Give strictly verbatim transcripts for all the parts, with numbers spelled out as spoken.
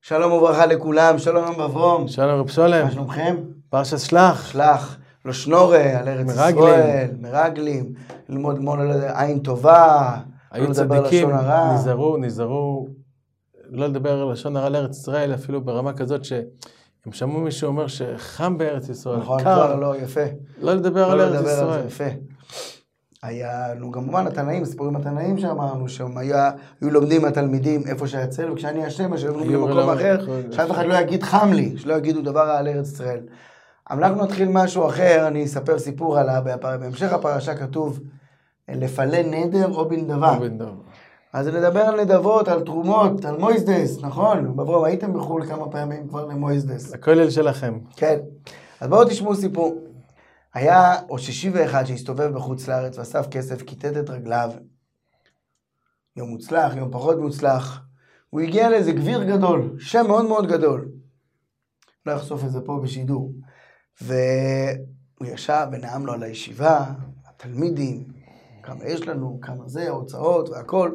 שלום וברכה לכולם, שלום אברום. שלום רב שולם. מה שלומכם? פרשת שלח. שלח, לא שנורה, על ארץ מרגלים. ישראל, מרגלים, ללמוד מול עין טובה, היו לא לדבר צדיקים, לשון הרע. נזהרו, נזהרו, לא לדבר לשון הרע לארץ ישראל, אפילו ברמה כזאת שהם שמעו מישהו אומר שחם בארץ ישראל, נכון, קר. כבר לא, יפה. לא לדבר על לא ארץ לדבר על ישראל. זה, יפה. היה, נו, כמובן התנאים, סיפורים התנאים שאמרנו, שהם היה, היו לומדים התלמידים איפה שהיה צל, וכשאני אשם, שהיו לומדים במקום אחר, שאף אחד לא יגיד חם לי, שלא יגידו דבר על ארץ ישראל. אבל אנחנו נתחיל משהו אחר, אני אספר סיפור עליו, בהמשך הפרשה כתוב, לפלה נדר או בנדבה. או בנדבה. אז לדבר על נדבות, על תרומות, על מויזדס, נכון? בברום, הייתם בחול כמה פעמים כבר למויזדס. הכולל שלכם. כן. אז בואו תשמעו סיפור. היה או שישי ואחד שהסתובב בחוץ לארץ ואסף כסף, כיתת את רגליו. יום מוצלח, יום פחות מוצלח. הוא הגיע לאיזה גביר גדול, שם מאוד מאוד גדול. לא יחשוף את זה פה בשידור. והוא ישב ונעם לו על הישיבה, התלמידים, כמה יש לנו, כמה זה, ההוצאות והכל.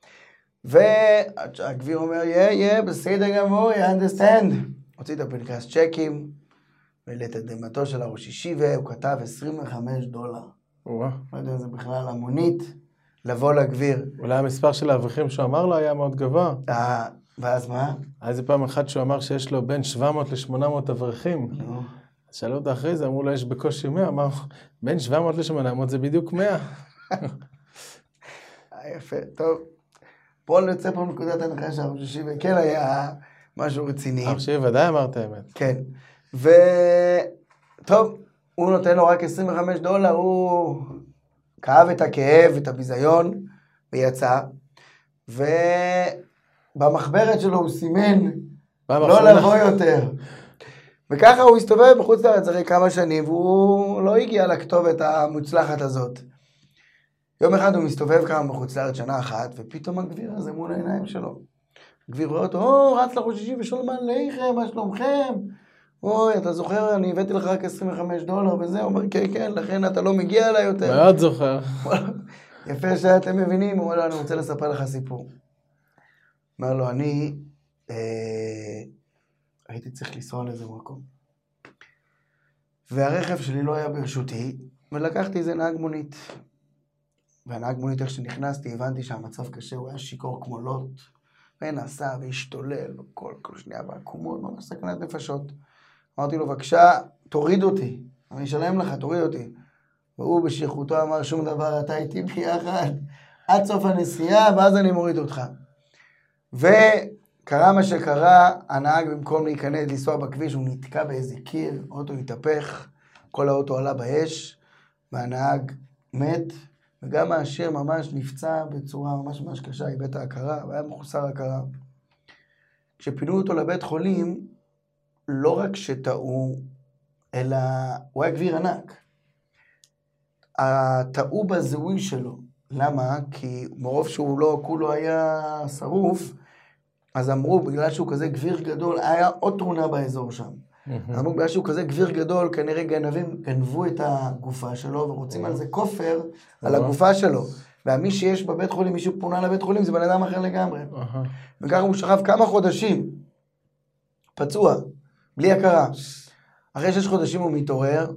והגביר אומר, יא, יא, בסדר גמור, you understand. הוציא את הפנקס צ'קים, ולתדהמתו של הראש ישיבה, הוא כתב עשרים וחמישה דולר. וואו. לא יודע אם זה בכלל המונית, לבוא לגביר. אולי המספר של האברכים שהוא אמר לו היה מאוד גבוה. אה, ואז מה? היה איזה פעם אחת שהוא אמר שיש לו בין שבע מאות ל-שמונה מאות אברכים. נו. שאלו אותו אחרי זה, אמרו לו, יש בקושי מאה, אמר, בין שבע מאות ל-שמונה מאות זה בדיוק מאה. יפה, טוב. בואו נצא פה מנקודת הנחה שהראש ישיבה, כן היה משהו רציני. הרב שיבי ודאי אמרת האמת. כן. ו... טוב, הוא נותן לו רק עשרים וחמישה דולר, הוא כאב את הכאב, את הביזיון, ויצא. ובמחברת שלו הוא סימן לא לבוא יותר. וככה הוא הסתובב בחוץ לארץ הרי כמה שנים, והוא לא הגיע לכתובת המוצלחת הזאת. יום אחד הוא מסתובב כמה בחוץ לארץ שנה אחת, ופתאום הגביר הזה מול העיניים שלו. הגביר רואה אותו, או, רץ לראש ישיבה ושואל מה עליכם, מה שלומכם? אוי, אתה זוכר, אני הבאתי לך רק עשרים וחמישה דולר וזה, הוא אומר, כן, כן, לכן אתה לא מגיע אליי יותר. מאוד זוכר. יפה שאתם מבינים, הוא אומר לו, אני רוצה לספר לך סיפור. אומר לו, אני אה, הייתי צריך לנסוע לאיזה מקום. והרכב שלי לא היה ברשותי, ולקחתי איזה נהג מונית. והנהג מונית, איך שנכנסתי, הבנתי שהמצב קשה, הוא היה שיקור כמו לוט, ונסע והשתולל, כל, כל שנייה בעקומות, ממש סכנת נפשות. אמרתי לו, בבקשה, תוריד אותי, אני אשלם לך, תוריד אותי. והוא בשייכותו אמר, שום דבר, אתה איתי ביחד, עד סוף הנסיעה, ואז אני מוריד אותך. וקרה מה שקרה, הנהג במקום להיכנס, לנסוע בכביש, הוא נתקע באיזה קיר, אוטו התהפך, כל האוטו עלה באש, והנהג מת, וגם העשיר ממש נפצע בצורה ממש ממש קשה, איבד ההכרה, והיה מחוסר הכרה. כשפינו אותו לבית חולים, לא רק שטעו, אלא הוא היה גביר ענק. טעו בזיהוי שלו. למה? כי מרוב שהוא לא, כולו היה שרוף, אז אמרו, בגלל שהוא כזה גביר גדול, היה עוד תאונה באזור שם. אז אמרו, בגלל שהוא כזה גביר גדול, כנראה גנבים, גנבו את הגופה שלו, ורוצים על זה כופר על הגופה שלו. ומי שיש בבית חולים, מישהו פונה לבית חולים, זה בן אדם אחר לגמרי. וככה הוא שכב כמה חודשים, פצוע, בלי הכרה. אחרי שש חודשים הוא מתעורר,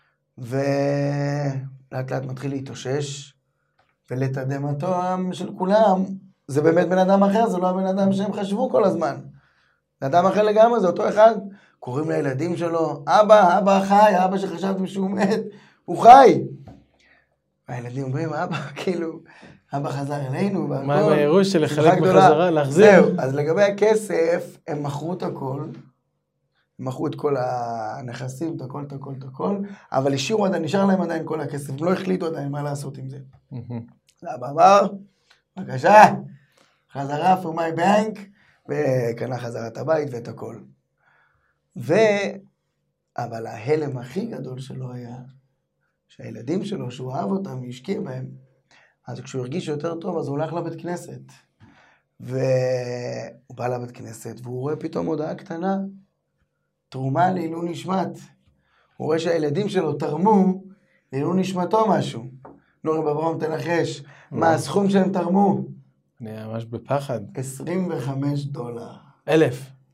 ולאט לאט מתחיל להתאושש, ולתדהמתו של כולם, זה באמת בן אדם אחר, זה לא הבן אדם שהם חשבו כל הזמן. בן אדם אחר לגמרי, זה אותו אחד, קוראים לילדים שלו, אבא, אבא חי, אבא שחשבתם שהוא מת, הוא חי. והילדים אומרים, אבא, כאילו, אבא חזר אלינו, מה עם הירוש של לחלק בחזרה, להחזיר? זהו, אז לגבי הכסף, הם מכרו את הכל, הם מכרו את כל הנכסים, את הכל, את הכל, את הכל, אבל השאירו עדיין, נשאר להם עדיין כל הכסף, הם לא החליטו עדיין מה לעשות עם זה. אבא אמר, בבקשה, חזרה for my bank, וקנה חזרה את הבית ואת הכל. ו... אבל ההלם הכי גדול שלו היה, שהילדים שלו, שהוא אהב אותם, השקיע בהם, אז כשהוא הרגיש יותר טוב, אז הוא הולך לבית כנסת. והוא בא לבית כנסת, והוא רואה פתאום הודעה קטנה, תרומה לעילוי נשמת. הוא רואה שהילדים שלו תרמו לעילוי נשמתו משהו. נורי בברום תנחש, מה הסכום שהם תרמו? אני ממש בפחד. עשרים וחמישה דולר. אלף.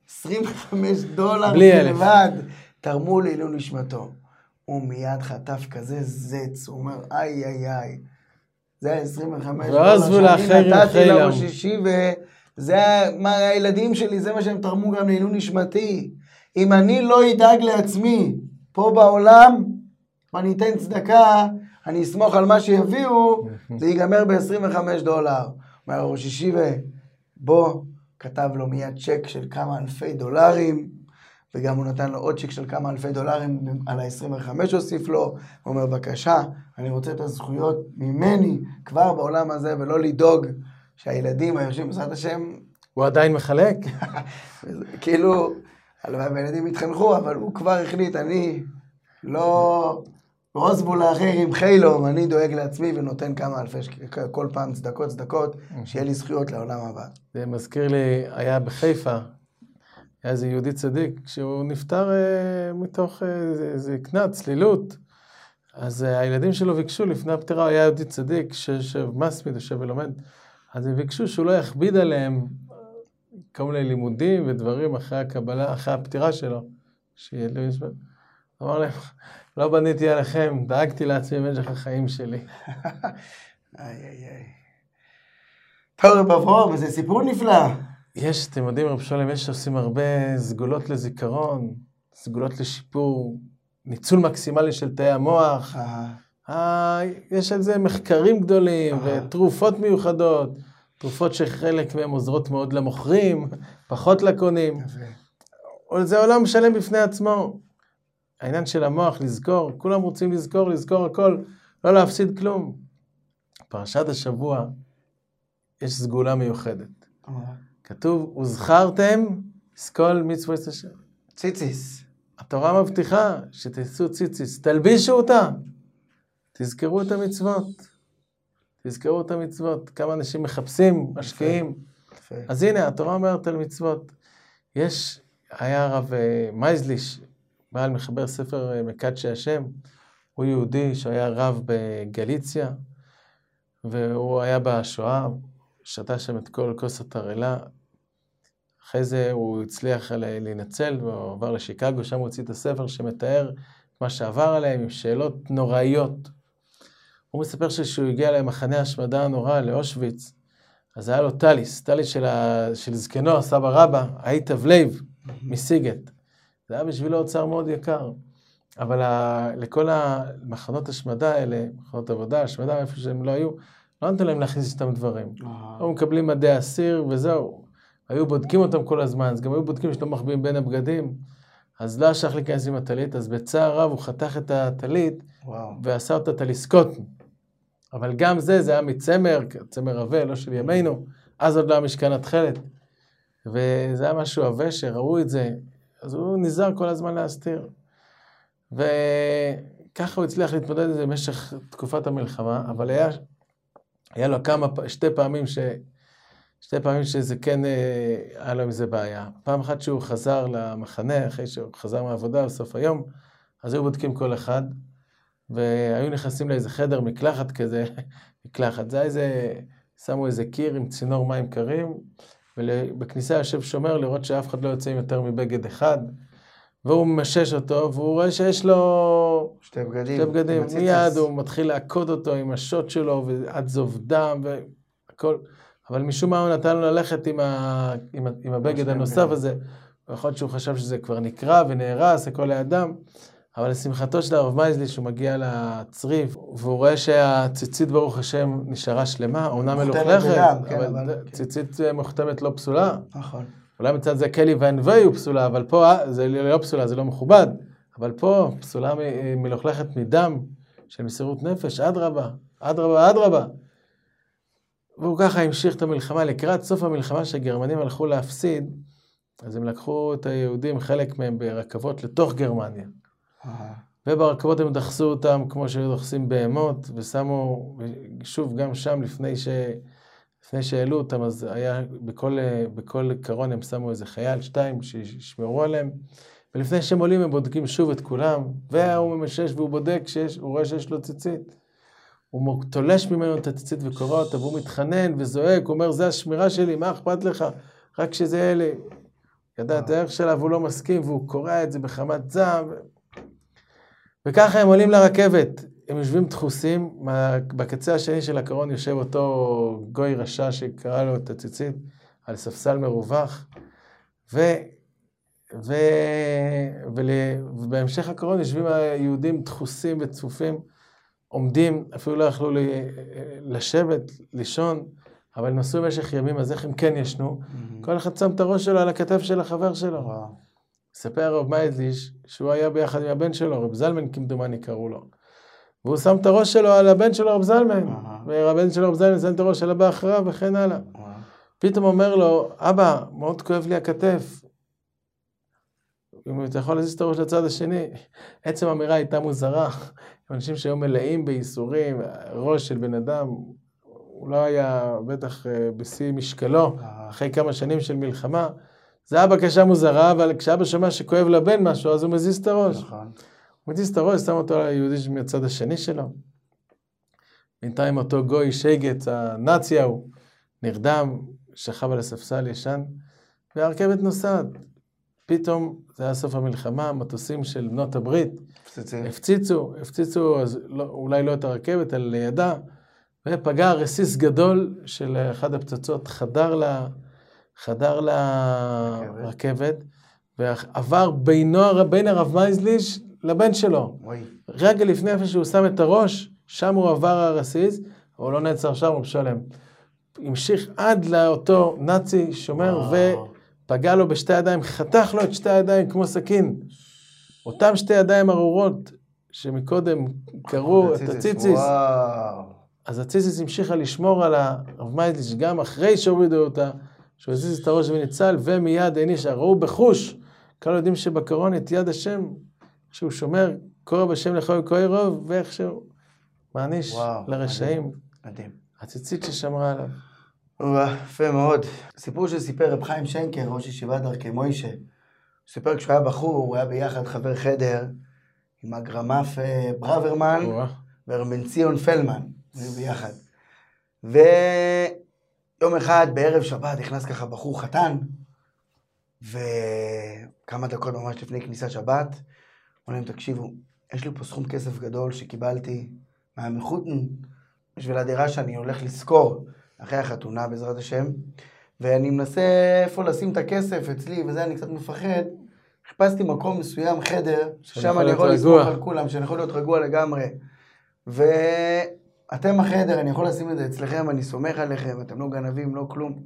עשרים וחמישה דולר בלי אלף. בלבד, תרמו לעילוי נשמתו. הוא מיד חטף כזה זץ, הוא אומר, איי איי איי, זה ה-עשרים וחמישה דולר שאני נתתי לראש אישי, וזה מה הילדים שלי, זה מה שהם תרמו גם לעילוי נשמתי. אם אני לא אדאג לעצמי פה בעולם, ואני אתן צדקה, אני אסמוך על מה שיביאו, זה ייגמר ב-עשרים וחמישה דולר. אומר ראש אישי, ובוא, כתב לו מיד צ'ק של כמה אלפי דולרים, וגם הוא נתן לו עוד צ'ק של כמה אלפי דולרים על ה-עשרים וחמש הוסיף לו, הוא אומר, בבקשה, אני רוצה את הזכויות ממני כבר בעולם הזה, ולא לדאוג שהילדים היושבים בעזרת השם... הוא עדיין מחלק? כאילו, הלוואי והילדים התחנכו, אבל הוא כבר החליט, אני לא... רוזבו לאחר עם חיילום, אני דואג לעצמי ונותן כמה אלפי, כל פעם צדקות, צדקות, שיהיה לי זכויות לעולם הבא. זה מזכיר לי, היה בחיפה, היה איזה יהודי צדיק, כשהוא נפטר אה, מתוך איזה קנאת, צלילות, אז אה, הילדים שלו ביקשו לפני הפטירה, הוא היה יהודי צדיק, שיושב מסמיד, יושב ולומד, אז הם ביקשו שהוא לא יכביד עליהם כל מיני לימודים ודברים אחרי הקבלה, אחרי הפטירה שלו, שיהיה לי משפט. אמר להם, לא בניתי עליכם, דאגתי לעצמי במשך החיים שלי. איי איי איי. טוב בברור, וזה סיפור נפלא. יש, אתם יודעים, רב שולם, יש שעושים הרבה סגולות לזיכרון, סגולות לשיפור, ניצול מקסימלי של תאי המוח. אה, יש על זה מחקרים גדולים ותרופות מיוחדות, תרופות שחלק מהם עוזרות מאוד למוכרים, פחות לקונים. זה עולם שלם בפני עצמו. העניין של המוח, לזכור, כולם רוצים לזכור, לזכור הכל, לא להפסיד כלום. פרשת השבוע, יש סגולה מיוחדת. כתוב, וזכרתם, סקול מצוות השם. ציציס. התורה מבטיחה שתעשו ציציס, תלבישו אותה, תזכרו את המצוות. תזכרו את המצוות. כמה אנשים מחפשים, משקיעים. אז הנה, התורה אומרת על מצוות. יש, היה הרב מייזליש, בעל מחבר ספר מקדשי השם, הוא יהודי שהיה רב בגליציה, והוא היה בשואה, שתה שם את כל כוס התרעלה, אחרי זה הוא הצליח להינצל, והוא עבר לשיקגו, שם הוא הוציא את הספר שמתאר מה שעבר עליהם, עם שאלות נוראיות. הוא מספר שכשהוא הגיע למחנה השמדה הנורא, לאושוויץ, אז היה לו טליס, טליס של, ה... של זקנו, סבא רבא, היטב לב, מסיגת. זה היה בשבילו אוצר מאוד יקר. אבל ה... לכל המחנות השמדה האלה, מחנות עבודה, השמדה, איפה שהם לא היו, לא נתנו להם להכניס איתם דברים. היו מקבלים מדי אסיר וזהו. היו בודקים אותם כל הזמן, אז גם היו בודקים שלא מחביאים בין הבגדים. אז לא השך להיכנס עם הטלית, אז בצער רב הוא חתך את הטלית, ועשה אותה טליסקוט. אבל גם זה, זה היה מצמר, צמר עבה, לא של ימינו, אז עוד לא המשכן התחלת. וזה היה משהו עבה שראו את זה, אז הוא נזהר כל הזמן להסתיר. וככה הוא הצליח להתמודד עם זה במשך תקופת המלחמה, אבל היה, היה לו כמה, שתי פעמים ש... שתי פעמים שזה כן, היה לו עם זה בעיה. פעם אחת שהוא חזר למחנה, אחרי שהוא חזר מהעבודה בסוף היום, אז היו בודקים כל אחד, והיו נכנסים לאיזה חדר מקלחת כזה, מקלחת. זה היה איזה, שמו איזה קיר עם צינור מים קרים, ובכניסה יושב שומר לראות שאף אחד לא יוצא עם יותר מבגד אחד, והוא משש אותו, והוא רואה שיש לו שתי בגדים. שתי בגדים. מיד הוא מתחיל לעקוד אותו עם השוט שלו, ועד זוב דם והכל. אבל משום מה הוא נתן לו ללכת עם, ה... עם, ה... עם הבגד הנוסף הזה, ויכול להיות שהוא חשב שזה כבר נקרע ונהרס, הכל לידם, אבל לשמחתו של הרב מייזליש, הוא מגיע לצריף, והוא רואה שהציצית ברוך השם נשארה שלמה, עונה מלוכלכת, אבל, אבל ציצית כן. מוכתמת לא פסולה. נכון. אולי מצד זה כלי וענבי הוא פסולה, אבל פה זה לא פסולה, זה לא מכובד, אבל פה פסולה מ... מלוכלכת מדם, של מסירות נפש, עד רבה, עד רבה, עד רבה. והוא ככה המשיך את המלחמה, לקראת סוף המלחמה שהגרמנים הלכו להפסיד, אז הם לקחו את היהודים, חלק מהם ברכבות לתוך גרמניה. וברכבות הם דחסו אותם כמו שהיו דחסים בהמות, ושמו, שוב גם שם לפני, ש... לפני שהעלו אותם, אז היה בכל, בכל קרון הם שמו איזה חייל, שתיים, שישמרו עליהם, ולפני שהם עולים הם בודקים שוב את כולם, והוא ממשש והוא בודק, שיש, הוא רואה שיש לו ציצית. הוא תולש ממנו את הציצית וקורא אותה, והוא מתחנן וזועק, הוא אומר, זה השמירה שלי, מה אכפת לך? רק שזה אלה. ידע את הערך שלה והוא לא מסכים, והוא קורא את זה בחמת זעם. וככה הם עולים לרכבת, הם יושבים דחוסים, בקצה השני של הקרון יושב אותו גוי רשע שקרא לו את הציצית, על ספסל מרווח, ו... ו... ול... ובהמשך הקרון יושבים היהודים דחוסים וצפופים, עומדים, אפילו לא יכלו לשבת, לישון, אבל הם נסעו במשך ימים, אז איך הם כן ישנו? Mm-hmm. כל אחד שם את הראש שלו על הכתף של החבר שלו. Wow. ספר הרב מייזליש, שהוא היה ביחד עם הבן שלו, רב זלמן כמדומני קראו לו. והוא שם את הראש שלו על הבן שלו, רב זלמן. Uh-huh. והבן שלו, רב זלמן, שם את הראש על הבא אחריו וכן הלאה. Wow. פתאום אומר לו, אבא, מאוד כואב לי הכתף. אם אתה יכול להזיז את הראש לצד השני, עצם האמירה הייתה מוזרה. אנשים שהיו מלאים בייסורים, ראש של בן אדם, הוא לא היה בטח בשיא משקלו, אחרי כמה שנים של מלחמה. זה היה בקשה מוזרה, אבל כשאבא שומע שכואב לבן משהו, אז הוא מזיז את הראש. נכון. הוא מזיז את הראש, שם אותו על היהודי מהצד השני שלו. בינתיים אותו גוי שייגץ, הנאצי ההוא, נרדם, שכב על הספסל ישן, והרכבת נוסעת. פתאום, זה היה סוף המלחמה, מטוסים של בנות הברית, הפציצו, הפציצו, אז לא, אולי לא את הרכבת, אלא לידה, ופגע רסיס גדול של אחד הפצצות, חדר לה, חדר לרכבת, ועבר בינו, בין הרב מייזליש לבן שלו. רגע לפני איפה שהוא שם את הראש, שם הוא עבר הרסיס, אבל לא נעצר שם, הוא בשלם. המשיך עד לאותו נאצי שומר, ופגע לו בשתי ידיים, חתך לו את שתי הידיים כמו סכין. אותם שתי ידיים ארורות, שמקודם קראו את הציציס. אז הציציס המשיכה לשמור על הרב מייזליש, גם אחרי שהורידו אותה, שהוא הזיז את הראש וניצל, ומיד העניש, ראו בחוש, כלל יודעים שבקרון את יד השם, שהוא שומר, קורא בשם לכל כהי רוב, ואיכשהו מעניש לרשעים. מדהים. הציצית ששמרה עליו. יפה מאוד. סיפור שסיפר רב חיים שנקר, ראש ישיבת דרכי מוישה, סיפר כשהוא היה בחור, הוא היה ביחד חבר חדר, עם הגרמף ברוורמן, ורבן ציון פלמן, היו ביחד. ויום אחד בערב שבת נכנס ככה בחור חתן, וכמה דקות ממש לפני כניסת שבת, אמרו להם, תקשיבו, יש לי פה סכום כסף גדול שקיבלתי מהמחותן, בשביל הדירה שאני הולך לזכור אחרי החתונה בעזרת השם, ואני מנסה איפה לשים את הכסף אצלי, וזה אני קצת מפחד. חיפשתי מקום מסוים, חדר, ששם אני יכול לסמוך על כולם, שאני יכול להיות רגוע לגמרי. ואתם החדר, אני יכול לשים את זה אצלכם, אני סומך עליכם, אתם לא גנבים, לא כלום.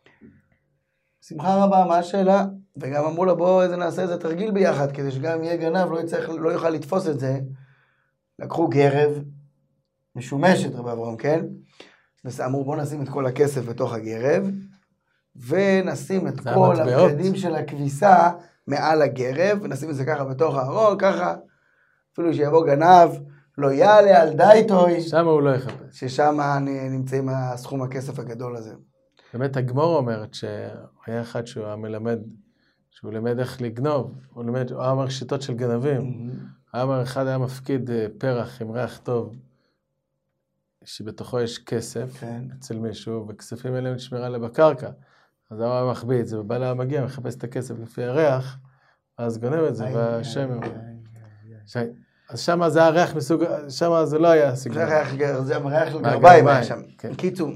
שמחה רבה, מה השאלה? וגם אמרו לה, בואו איזה נעשה איזה תרגיל ביחד, כדי שגם יהיה גנב, לא, יצטרך, לא יוכל לתפוס את זה. לקחו גרב, משומשת רב אברהם, כן? אמרו, בואו נשים את כל הכסף בתוך הגרב, ונשים את כל הבגדים של הכביסה מעל הגרב, ונשים את זה ככה בתוך הארון, ככה, אפילו שיבוא גנב, לא יעלה על דייטוי. שם הוא לא יחפש. ששם נמצאים הסכום הכסף הגדול הזה. באמת הגמור אומרת שהיה אחד שהוא המלמד, שהוא למד איך לגנוב, הוא למד, הוא אמר שיטות של גנבים. הוא אמר אחד היה מפקיד פרח עם ריח טוב, שבתוכו יש כסף כן. אצל מישהו, וכספים האלה נשמרה לה בקרקע. אז הוא היה מחביא את זה, ובא לה מגיע, מחפש את הכסף לפי הריח, אז גונב את זה, והשם... אז שם זה היה ריח מסוג... שם זה לא היה סגנון. זה ריח של גרביים היה שם. קיצור.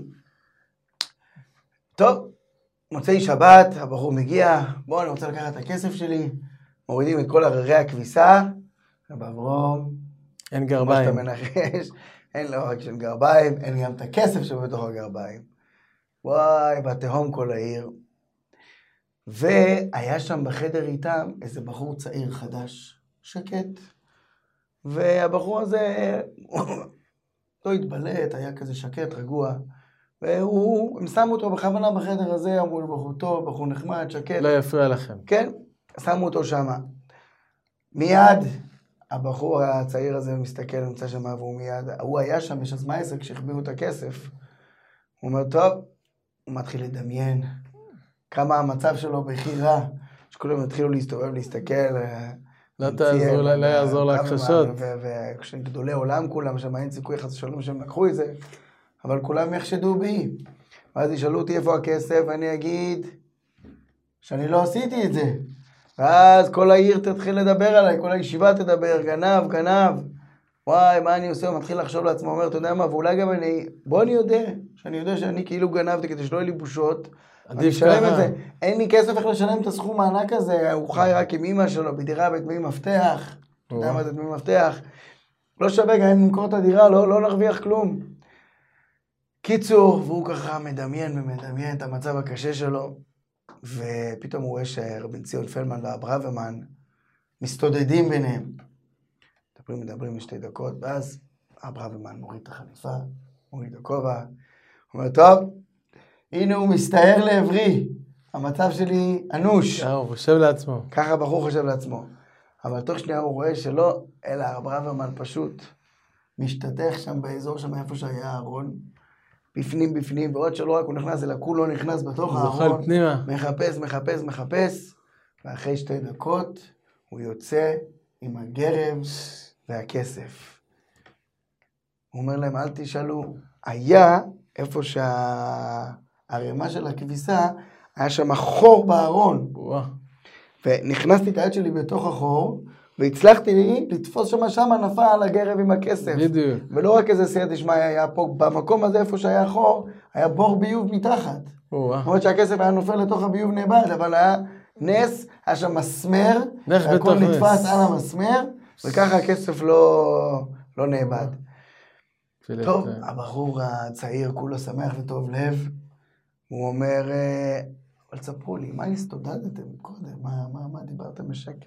טוב, מוצאי שבת, הבחור מגיע, בואו, אני רוצה לקחת את הכסף שלי, מורידים את כל הררי הכביסה, ובעברום... אין גרביים. כמו שאתה מנחש, אין לא רק של גרביים, אין גם את הכסף שבתוך הגרביים. וואי, בתהום כל העיר. והיה שם בחדר איתם איזה בחור צעיר חדש, שקט. והבחור הזה לא התבלט, היה כזה שקט, רגוע. והוא, הם שמו אותו בכוונה בחדר הזה, אמרו לו בחור טוב, בחור נחמד, שקט. לא יפריע לכם. כן, שמו אותו שם. מיד, הבחור הצעיר הזה מסתכל, נמצא שם, והוא מיד, הוא היה שם, יש אז מה עסק, כשהחביאו את הכסף. הוא אומר, טוב, הוא מתחיל לדמיין כמה המצב שלו בכי רע, שכולם התחילו להסתובב, להסתכל. לא תעזור, לא יעזור להכחשות. וכשגדולי עולם כולם, שם אין סיכוי חס ושלום שהם לקחו את זה, אבל כולם יחשדו בי. ואז ישאלו אותי איפה הכסף, ואני אגיד, שאני לא עשיתי את זה. ואז כל העיר תתחיל לדבר עליי, כל הישיבה תדבר, גנב, גנב. וואי, מה אני עושה? הוא מתחיל לחשוב לעצמו, אומר, אתה יודע מה, ואולי גם אני, בוא אני יודע, שאני יודע שאני כאילו גנבתי כדי שלא יהיו לי בושות. אני אשלם את זה. אין לי כסף איך לשלם את הסכום הענק הזה, הוא חי רק עם אמא שלו, בדירה בדמי מפתח. אתה יודע מה זה דמי מפתח? לא שווה, גם אם נמכור את הדירה, לא, לא נרוויח כלום. קיצור, והוא ככה מדמיין ומדמיין את המצב הקשה שלו, ופתאום הוא רואה שרבן ציון פלדמן והברוורמן מסתודדים ביניהם. מדברים, מדברים בשתי דקות, ואז הברוורמן מוריד את החליפה, מוריד את הכובע, אומר, טוב, הנה הוא מסתער לעברי, המצב שלי אנוש. הוא חושב לעצמו. ככה הבחור חושב לעצמו. אבל תוך שנייה הוא רואה שלא, אלא הברוורמן פשוט משתתך שם באזור שם איפה שהיה הארון, בפנים בפנים, ועוד שלא רק הוא נכנס, אלא כולו נכנס בתוך הארון, מחפש, מחפש, מחפש, ואחרי שתי דקות הוא יוצא עם הגרב והכסף. הוא אומר להם, אל תשאלו, היה איפה שהרמה של הכביסה, היה שם חור בארון. ונכנסתי את היד שלי בתוך החור, והצלחתי לי לתפוס שם שם נפל על הגרב עם הכסף. בדיוק. ולא רק איזה סייעת תשמע היה פה, במקום הזה איפה שהיה חור, היה בור ביוב מתחת. זאת אומרת שהכסף היה נופל לתוך הביוב נאבד, אבל היה נס, היה שם מסמר, והכל נתפס על המסמר, וככה הכסף לא, לא נאבד. טוב, הבחור הצעיר כולו שמח וטוב לב, הוא אומר, אבל תספרו לי, מה הסתודדתם קודם? מה, מה, מה דיברתם בשקט?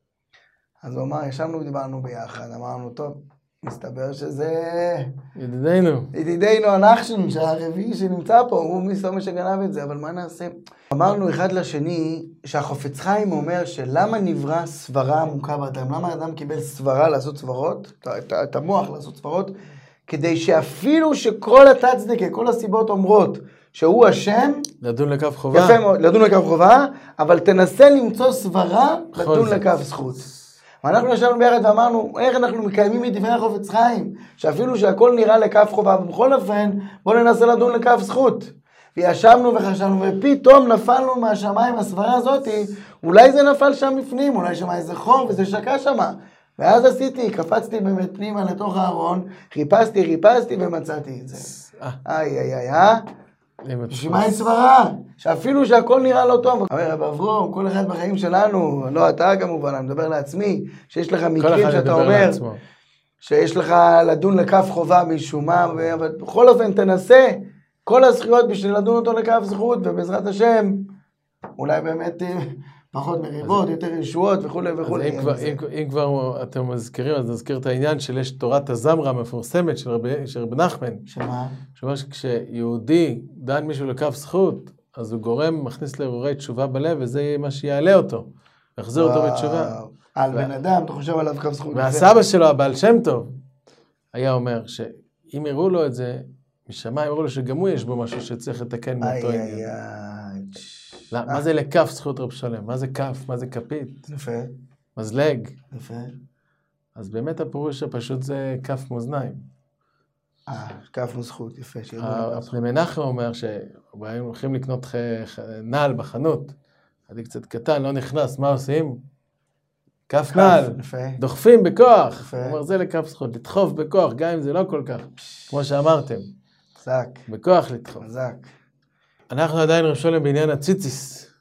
אז הוא אמר, ישבנו ודיברנו ביחד, אמרנו, טוב, מסתבר שזה... ידידינו. ידידינו הנחשן, שהרביעי שנמצא פה, הוא מסתובב שגנב את זה, אבל מה נעשה? אמרנו אחד לשני, שהחופץ חיים אומר שלמה נברא סברה עמוקה באדם, למה האדם קיבל סברה לעשות סברות, את, את המוח לעשות סברות, כדי שאפילו שכל התצדקה, כל הסיבות אומרות, שהוא השם, לדון לקו חובה. יפה מאוד, לדון לקו חובה, אבל תנסה למצוא סברה, לדון לקו זכות. ואנחנו ישבנו ביחד ואמרנו, איך אנחנו מקיימים את דברי החופץ חיים, שאפילו שהכל נראה לקו חובה, ובכל אופן, בואו ננסה לדון לקו זכות. וישבנו וחשבנו, ופתאום נפלנו מהשמיים, הסברה הזאת, אולי זה נפל שם בפנים, אולי שם איזה חור, וזה שקע שם. ואז עשיתי, קפצתי באמת פנימה לתוך הארון, חיפשתי, חיפשתי ומצאתי את זה. איי, איי, איי, אה? שמה היא סברה? שאפילו שהכל נראה לא טוב. אומר, רב אברום, כל אחד בחיים שלנו, לא אתה כמובן, אני מדבר לעצמי, שיש לך מקרים שאתה אומר, שיש לך לדון לכף חובה משום מה, אבל בכל אופן תנסה כל הזכויות בשביל לדון אותו לכף זכות, ובעזרת השם, אולי באמת פחות מריבות, יותר ישועות וכו' וכו'. אז אם כבר אתם מזכירים, אז נזכיר את העניין של יש תורת הזמרה המפורסמת של רבי נחמן. שמה? שאומר שכשיהודי דן מישהו לכף זכות, אז הוא גורם, מכניס להרהורי תשובה בלב, וזה מה שיעלה אותו, יחזיר אותו בתשובה. על בן אדם, אתה חושב עליו כף זכות. והסבא שלו, הבעל שם טוב, היה אומר שאם יראו לו את זה, משמיים יראו לו שגם הוא יש בו משהו שצריך לתקן מאותו עניין. מה זה לכף זכות רב שלם? מה זה כף? מה זה כפית? יפה. מזלג. יפה. אז באמת הפירוש הפשוט זה כף מאזניים. אה, כף זכות, יפה. הפני מנחם אומר שהיינו הולכים לקנות נעל בחנות, עדי קצת קטן, לא נכנס, מה עושים? כף נעל. דוחפים בכוח. הוא אומר זה לכף זכות, לדחוף בכוח, גם אם זה לא כל כך, כמו שאמרתם. חזק. בכוח לדחוף. חזק. אנחנו עדיין רב שלם בעניין הציציס.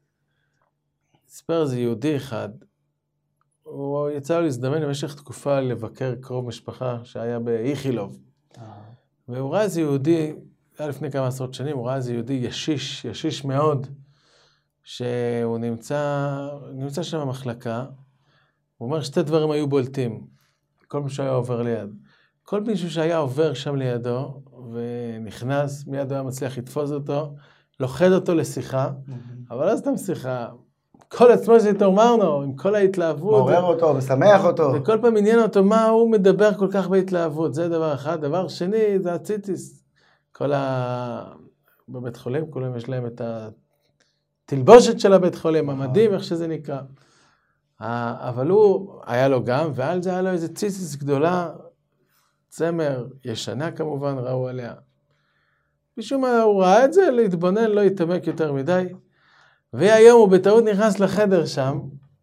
ספר זה יהודי אחד, הוא יצא לו להזדמן במשך תקופה לבקר קרוב משפחה שהיה באיכילוב. והוא ראה איזה יהודי, היה לפני כמה עשרות שנים, הוא ראה איזה יהודי ישיש, ישיש מאוד, שהוא נמצא, נמצא שם במחלקה, הוא אומר שתי דברים היו בולטים, כל מישהו היה עובר ליד. כל מישהו שהיה עובר שם לידו, ונכנס, מיד הוא היה מצליח לתפוס אותו, לוחד אותו לשיחה, אבל לא סתם שיחה, כל עצמו שהתעוררנו, עם כל ההתלהבות. מעורר אותו, משמח אותו. וכל פעם עניין אותו, מה הוא מדבר כל כך בהתלהבות, זה דבר אחד. דבר שני, זה הציטיס. כל ה... בבית חולים, כולם יש להם את התלבושת של הבית חולים, המדים, איך שזה נקרא. אבל הוא, היה לו גם, ועל זה היה לו איזה ציטיס גדולה, צמר, ישנה כמובן, ראו עליה. משום מה הוא ראה את זה, להתבונן, לא יתעמק יותר מדי. והיום הוא בטעות נכנס לחדר שם,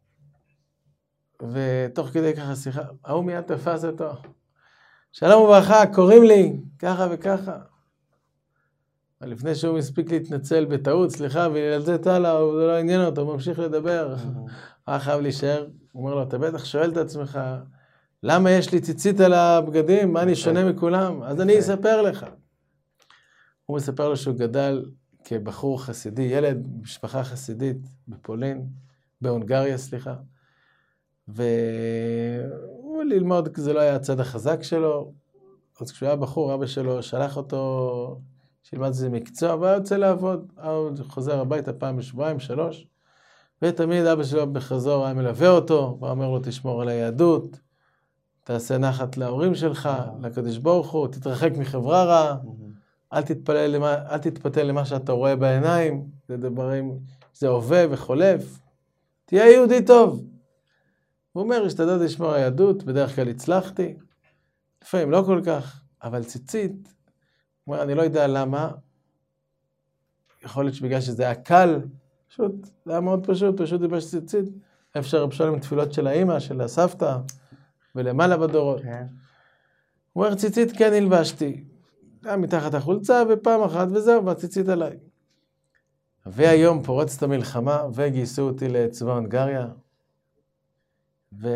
ותוך כדי ככה שיחה, ההוא מיד תפס אותו. שלום וברכה, קוראים לי, ככה וככה. לפני שהוא מספיק להתנצל בטעות, סליחה, וללזת הלאה, זה לא עניין אותו, הוא ממשיך לדבר. היה חייב להישאר, הוא אומר לו, אתה בטח שואל את עצמך, למה יש לי ציצית על הבגדים, מה אני שונה מכולם? אז אני אספר לך. הוא מספר לו שהוא גדל כבחור חסידי, ילד משפחה חסידית בפולין, בהונגריה, סליחה. והוא ללמוד, זה לא היה הצד החזק שלו. אז כשהוא היה בחור, אבא שלו שלח אותו, שילמד איזה מקצוע, והיה יוצא לעבוד. הוא חוזר הביתה פעם בשבועיים, שלוש, ותמיד אבא שלו בחזור היה מלווה אותו, ואומר לו, תשמור על היהדות, תעשה נחת להורים שלך, לקדוש ברוך הוא, תתרחק מחברה רעה, אל תתפלל למה, אל תתפתל למה שאתה רואה בעיניים, זה דברים, זה הווה וחולף, תהיה יהודי טוב. הוא אומר, השתדלתי לשמור על היהדות, בדרך כלל הצלחתי, לפעמים לא כל כך, אבל ציצית, הוא אומר, אני לא יודע למה, יכול להיות שבגלל שזה היה קל, פשוט, זה היה מאוד פשוט, פשוט דיבש ציצית, אפשר לשאול עם תפילות של האמא, של הסבתא, ולמעלה בדורות. כן. הוא אומר, ציצית כן הלבשתי, היה מתחת החולצה, ופעם אחת וזהו, והציצית עליי. והיום פורצת המלחמה, וגייסו אותי לצבא הונגריה, ו...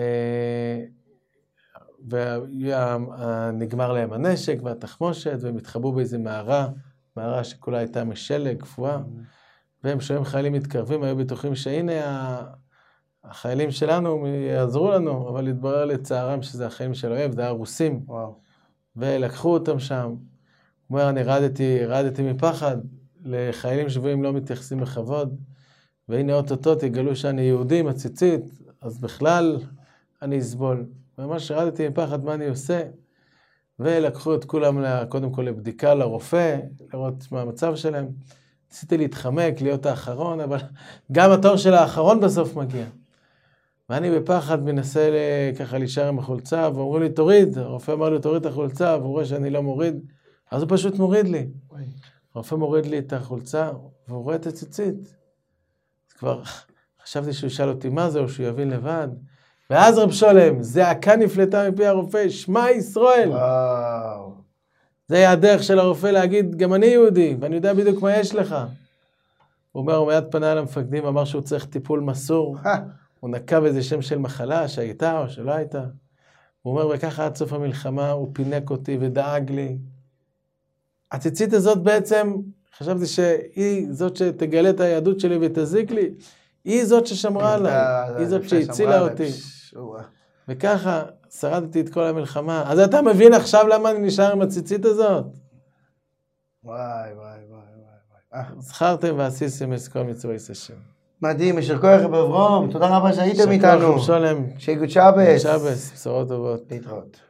ונגמר להם הנשק והתחמושת, והם התחבאו באיזה מערה, מערה שכולה הייתה משלג, קפואה, והם שומעים חיילים מתקרבים, היו בטוחים שהנה החיילים שלנו יעזרו לנו, אבל התברר לצערם שזה החיים של אוהב, זה היה רוסים, וואו. ולקחו אותם שם. הוא אומר, אני רדתי, רדתי מפחד, לחיילים שבויים לא מתייחסים בכבוד, והנה אוטוטות יגלו שאני יהודי, מציצית, אז בכלל אני אסבול. ממש רדתי מפחד מה אני עושה, ולקחו את כולם קודם כל לבדיקה לרופא, לראות מה המצב שלהם. ניסיתי להתחמק, להיות האחרון, אבל גם התור של האחרון בסוף מגיע. ואני בפחד מנסה ככה להישאר עם החולצה, ואומרו לי, תוריד. הרופא אמר לי, תוריד את החולצה, והוא רואה שאני לא מוריד. אז הוא פשוט מוריד לי. הרופא מוריד לי את החולצה, והוא רואה את הציצית. אז כבר חשבתי שהוא ישאל אותי מה זה, או שהוא יבין לבד. ואז רב שולם, זעקה נפלטה מפי הרופא, שמע ישראל. וואו. זה היה הדרך של הרופא להגיד, גם אני יהודי, ואני יודע בדיוק מה יש לך. הוא אומר, הוא מיד פנה על המפקדים, אמר שהוא צריך טיפול מסור. הוא נקב איזה שם של מחלה שהייתה או שלא הייתה. הוא אומר, וככה עד סוף המלחמה הוא פינק אותי ודאג לי. הציצית הזאת בעצם, חשבתי שהיא זאת שתגלה את היהדות שלי ותזיק לי, היא זאת ששמרה עליי, היא זאת שהצילה אותי. וככה שרדתי את כל המלחמה. אז אתה מבין עכשיו למה אני נשאר עם הציצית הזאת? וואי, וואי, וואי, וואי. זכרתם ועשיתם את כל מצוות השם. מדהים, יישר כוח רב אברום, תודה רבה שהייתם איתנו. יישר כוח רב שולם. שיהיה גוד שבס. שבס, בשורות טובות. להתראות.